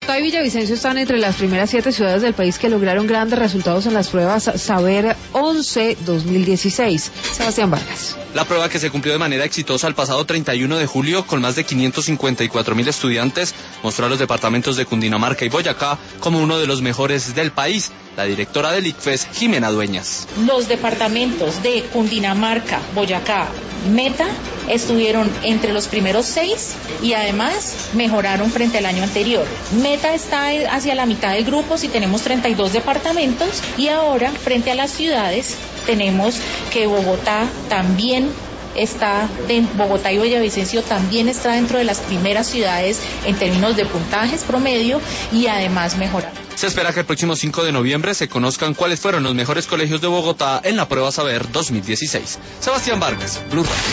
Bogotá y Villavicencio están entre las primeras 7 ciudades del país que lograron grandes resultados en las pruebas Saber 11 2016. Sebastián Vargas. La prueba, que se cumplió de manera exitosa el pasado 31 de julio con más de 554.000 estudiantes, mostró a los departamentos de Cundinamarca y Boyacá como uno de los mejores del país. La directora del ICFES, Jimena Dueñas. Los departamentos de Cundinamarca, Boyacá, Meta estuvieron entre los primeros 6 y además mejoraron frente al año anterior. Meta está hacia la mitad del grupo, si tenemos 32 departamentos, y ahora frente a las ciudades tenemos que Bogotá y Villavicencio también está dentro de las primeras ciudades en términos de puntajes promedio y además mejorar. Se espera que el próximo 5 de noviembre se conozcan cuáles fueron los mejores colegios de Bogotá en la prueba Saber 2016. Sebastián Vargas, Blue Radio.